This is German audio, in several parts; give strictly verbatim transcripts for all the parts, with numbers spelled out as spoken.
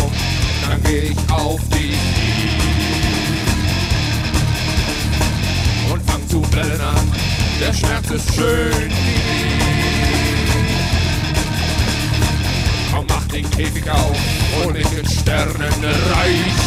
um, dann geh ich auf die Knie und fang zu bellen an. Der Schmerz ist schön wie nie. Komm, mach den Käfig auf und ich ins Sternenreich.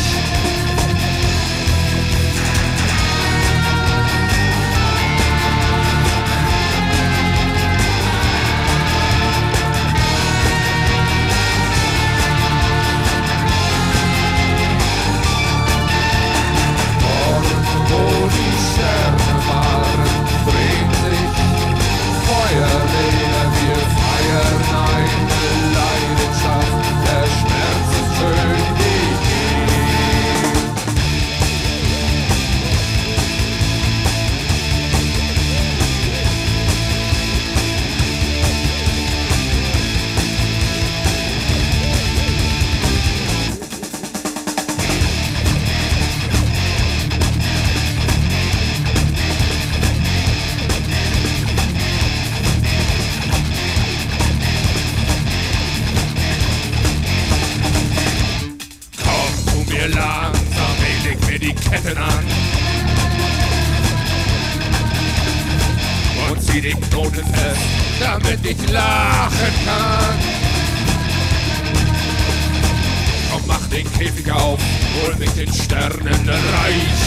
Langsam, ich leg mir die Ketten an und zieh die Knoten fest, damit ich lachen kann. Komm, mach den Käfig auf, hol mich den Sternenreich.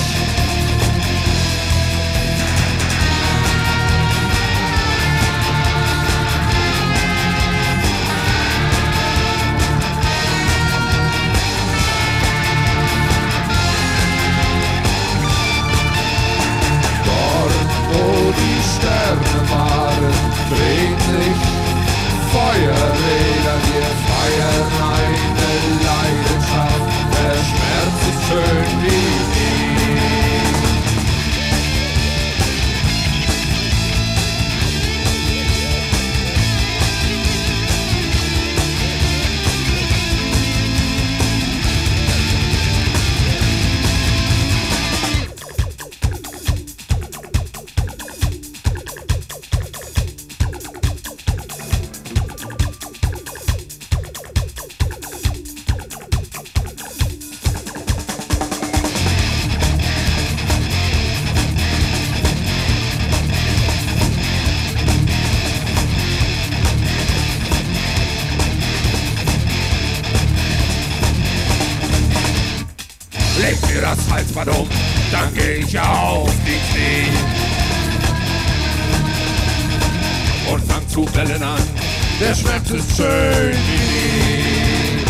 Dreht sich Feuerräder, wir feiern eine Leidenschaft. Der Schmerz ist schön wie nie. Leg mir das Halsband um, dann geh ich auf die Knie und fang zu bellen an. Der Schmerz ist schön wie nie.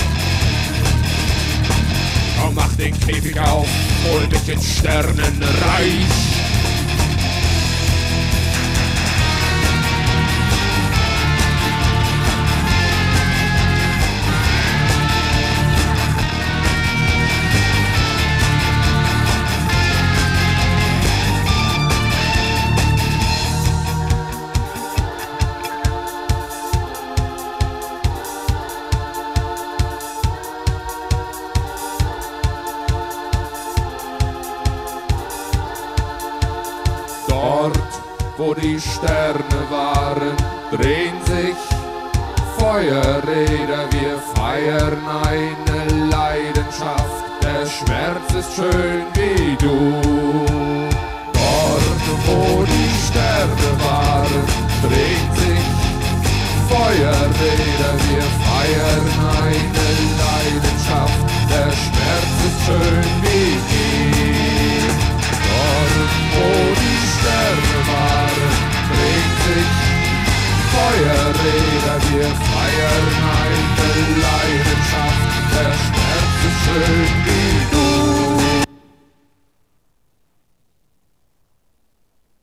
Komm, mach den Käfig auf, hol mich ins Sternenreich. Dort, wo die Sterne waren, drehen sich Feuerräder. Wir feiern eine Leidenschaft. Der Schmerz ist schön wie du. Dort, wo die Sterne waren, drehen sich Feuerräder. Wir feiern eine Leidenschaft. Der Schmerz ist schön wie nie. Dort, wo die Sterne waren, dreht sich Feuerräder, wir feiern eine Leidenschaft. Der Schmerz ist schön